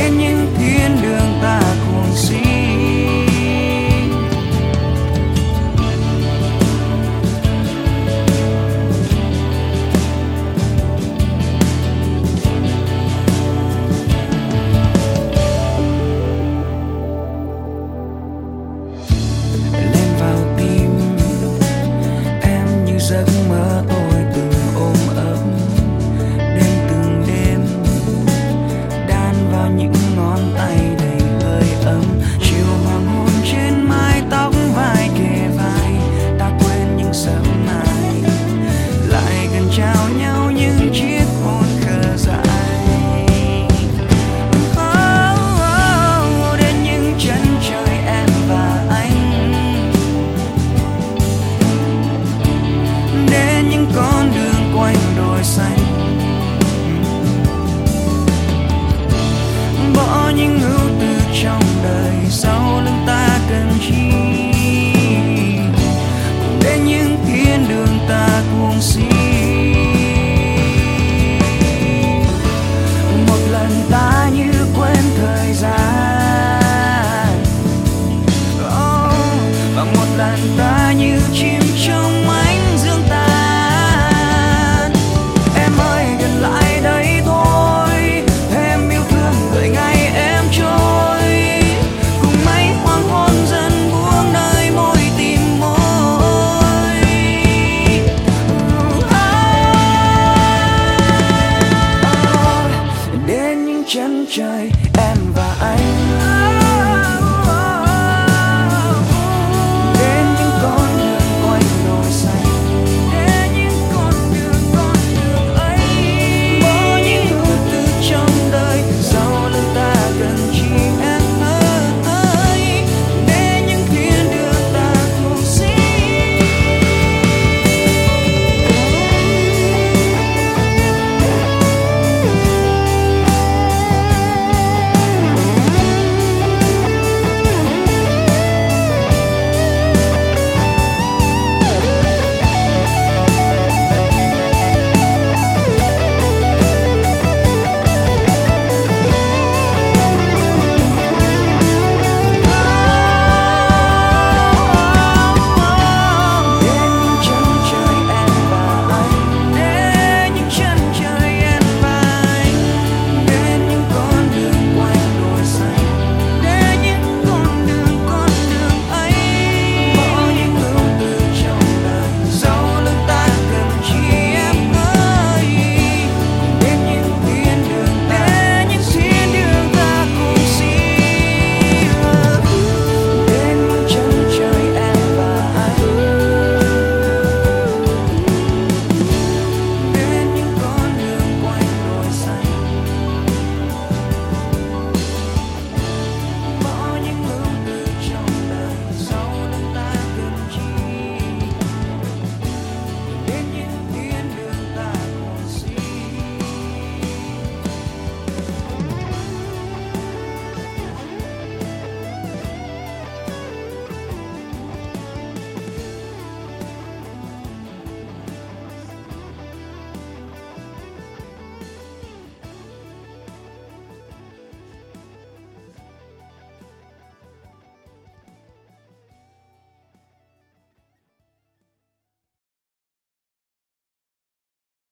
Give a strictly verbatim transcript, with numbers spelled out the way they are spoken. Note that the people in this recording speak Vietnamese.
đến những thiên đường ta cùng xin. Lên vào tim em như giấc mơ tôi từng ôm ấp, đêm từng đêm đan vào những ngón tay đầy hơi ấm. Chiều hoàng hôn trên mái tóc vai kề vai, ta quên những sớm mai, lại gần trao nhau những chiếc hôn khờ dại. Oh, oh, đến những chân trời em và anh, đến những con đường quanh đồi xanh, bỏ những ưu tư trong đời sau lưng ta cần chi, đến những thiên đường ta cùng xin. Một lần ta như quên thời gian, oh, và một lần ta như chim trong ánh dương tan. Em ơi gần lại đây thôi, em yêu thương đợi ngày em trôi, cùng mấy hoàng hôn dần buông nơi môi tìm môi. Oh, oh, đến những chân trời em và anh,